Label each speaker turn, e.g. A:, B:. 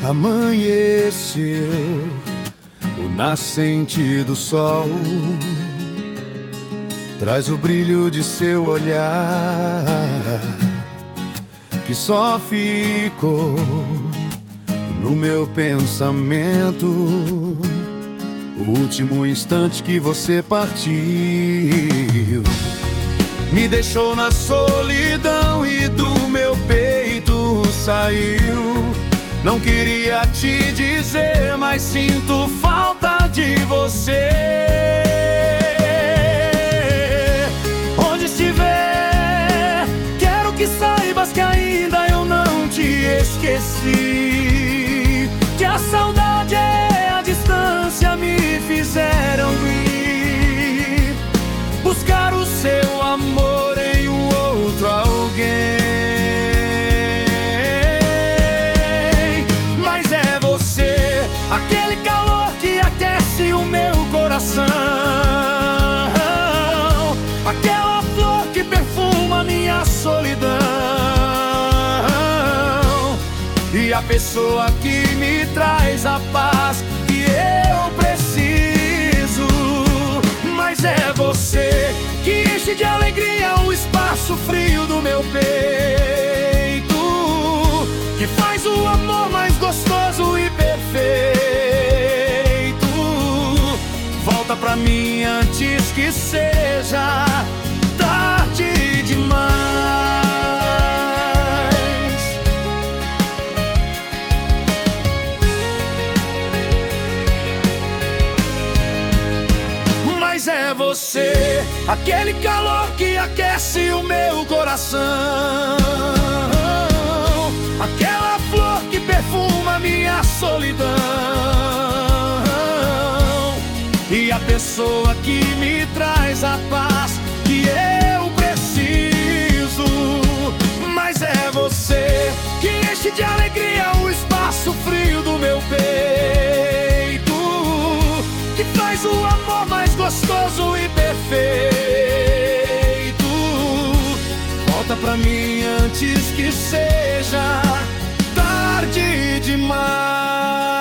A: Amanheceu o nascente do sol, traz o brilho de seu olhar, que só ficou no meu pensamento. O último instante que você partiu me deixou na solidão e do meu peito saiu. Não queria te dizer, mas sinto falta de você. Onde estiver, quero que saibas que ainda eu não te esqueci, que a saudade e a distância me fizeram ir buscar o seu amor em um outro alguém. Aquele calor que aquece o meu coração, aquela flor que perfuma minha solidão, e a pessoa que me traz a paz que eu preciso. Mas é você que enche de alegria o espaço frio do meu peito, que faz o amor mais gostoso e perfeito. Volta pra mim antes que seja tarde demais. Mas é você, aquele calor que aquece o meu coração, aquela flor que perfuma minha solidão, e a pessoa que me traz a paz que eu preciso. Mas é você que enche de alegria o espaço frio do meu peito, que faz o amor mais gostoso e perfeito. Volta pra mim antes que seja tarde demais.